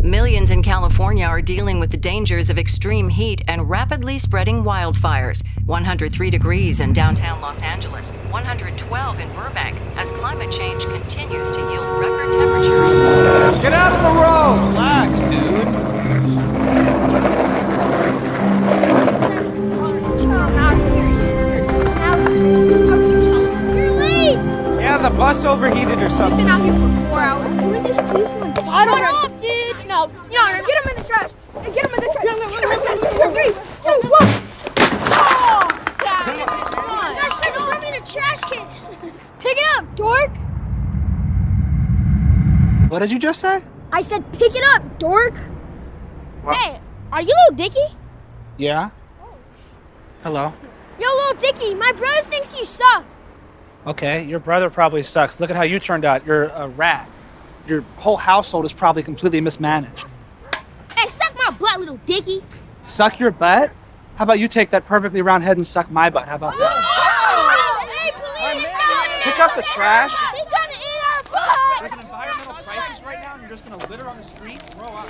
Millions in California are dealing with the dangers of extreme heat and rapidly spreading wildfires. 103 degrees in downtown Los Angeles, 112 in Burbank, as climate change continues to yield record temperatures. Get out of the road! Relax, dude. You're late! Yeah, the bus overheated or something. We've been out here for 4 hours. Can we just please come inside? Shut up, dude! No, get him in the trash! Hey, get him in the trash! Get him in the trash! 3, 2, 1! Oh! Come on! That shit don't in a trash can! Pick it up, dork! What did you just say? I said pick it up, dork! What? Hey, are you Little Dicky? Yeah? Hello? Yo, Little Dicky, my brother thinks you suck! Okay, your brother probably sucks. Look at how you turned out. You're a rat. Your whole household is probably completely mismanaged. Hey, suck my butt, Little Dicky! Suck your butt? How about you take that perfectly round head and suck my butt? How about that? Oh! Hey, police! Pick up the trash. He's trying to eat our butt! There's an environmental crisis right now and you're just gonna litter on the street? Grow up.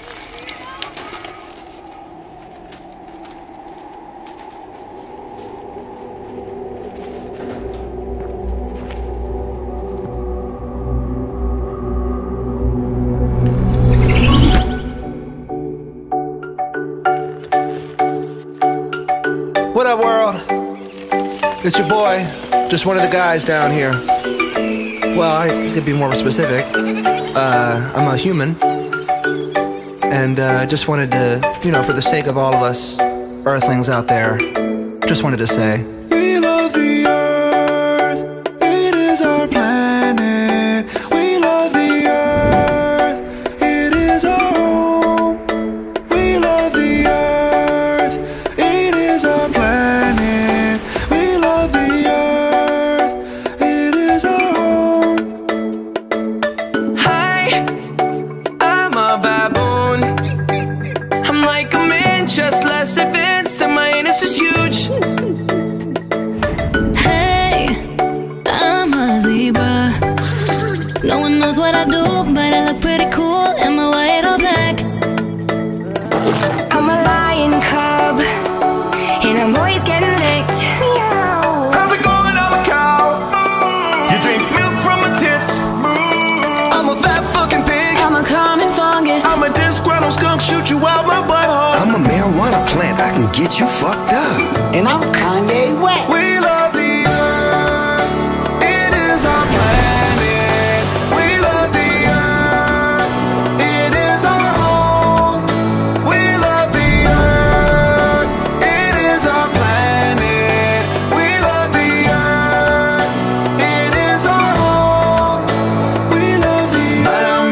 What up, world? It's your boy, just one of the guys down here. Well, I could be more specific. I'm a human. And just wanted to, for the sake of all of us Earthlings out there, just wanted to say, we love the Earth, it is our planet. We love the Earth, it is our home. We love the Earth, it is our planet. We love the Earth, it is our home. Hi, I'm a baboon. I'm like a man, just less advanced, and my anus is huge. Hey, I'm a zebra. No one knows what I do, but I look pretty cool in my white or black. I'm a lion cub, and I'm always getting licked. How's it going? I'm a cow. You drink milk from my tits. I'm a fat fucking pig. I'm a common fungus. I'm a disgruntled skunk, shoot you out my butthole. I'm a marijuana plant, I can get you fucked up. And I'm Kanye West. We love the Earth, it is our planet. We love the Earth, it is our home. We love the Earth, it is our planet. We love the Earth, it is our home. We love the Earth.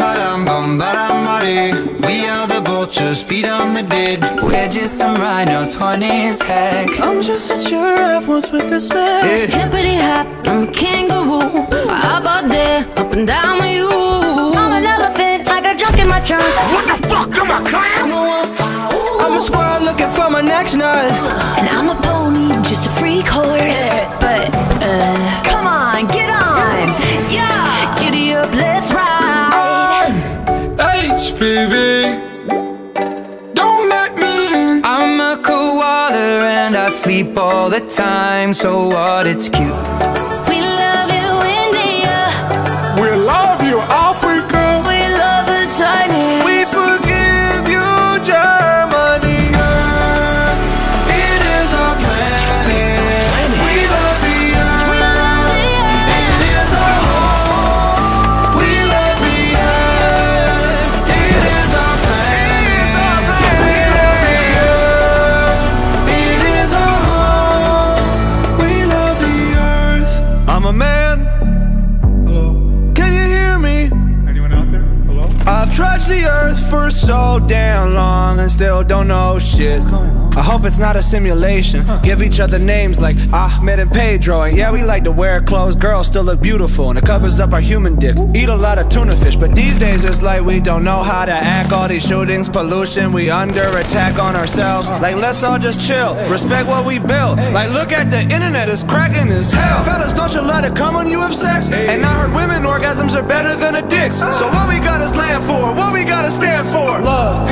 We are the vultures, feed on the dead. We're just some rhinos, funny as heck. I'm just a giraffe, what's with the snake? Hippity hop, I'm a kangaroo. How about that? Up and down with you. I'm an elephant, I got junk in my trunk. What the fuck, am I clown? I'm a squirrel looking for my next nut. And I'm a pony, just a freak horse. But, come on, get on! Yeah! Giddy up, let's ride. HPV, don't let me in. I'm a koala and I sleep all the time. So what, it's cute. We love you, India. We love you, Africa. We love you, China. We forgive you, Germany. Earth, it is our planet. We love the Earth. We love the It is our home. We love the Earth. It is our planet. We love the Earth. It is our home. We love the Earth. I'm a man. Hello. Can you hear me? Anyone out there? Hello? I've trudged the earth for so damn long and still don't know shit. I hope it's not a simulation. Give each other names like Ahmed and Pedro. And yeah, we like to wear clothes, girls still look beautiful, and it covers up our human dick. Eat a lot of tuna fish, but these days it's like we don't know how to act. All these shootings, pollution, we under attack on ourselves. Like, let's all just chill, respect what we built. Like, look at the internet, it's cracking as hell. Fellas, don't you let it come when you have sex. And I heard women orgasms are better than a dick's. So what we gotta stand for, what we gotta stand for? Love.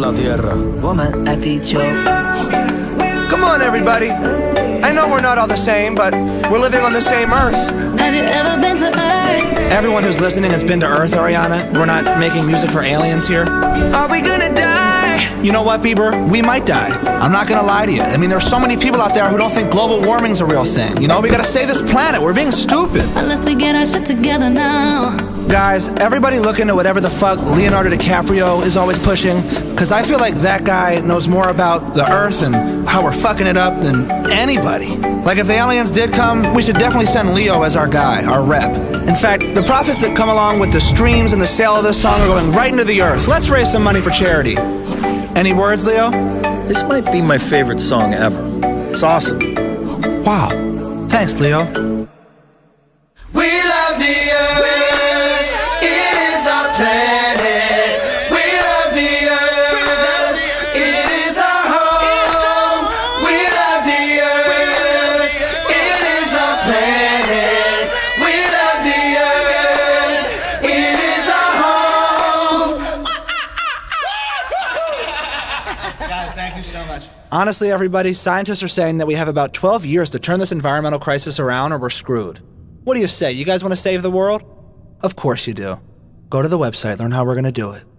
la tierra. Woman, I beat you. Come on, everybody. I know we're not all the same, but we're living on the same Earth. Have you ever been to Earth? Everyone who's listening has been to Earth, Ariana. We're not making music for aliens here. Are we gonna die? You know what, Bieber? We might die. I'm not gonna lie to you. I mean, there's so many people out there who don't think global warming's a real thing. You know, we gotta save this planet. We're being stupid. Unless we get our shit together now. Guys, everybody look into whatever the fuck Leonardo DiCaprio is always pushing, because I feel like that guy knows more about the Earth and how we're fucking it up than anybody. Like, if the aliens did come, we should definitely send Leo as our guy, our rep. In fact, the profits that come along with the streams and the sale of this song are going right into the Earth. Let's raise some money for charity. Any words, Leo? This might be my favorite song ever. It's awesome. Wow. Thanks, Leo. We love the Earth. It is our planet. We love the Earth. It is our home. We love the Earth. It is our planet. We love the Earth. It is our home. Guys, thank you so much. Honestly, everybody, scientists are saying that we have about 12 years to turn this environmental crisis around or we're screwed. What do you say? You guys want to save the world? Of course you do. Go to the website, learn how we're going to do it.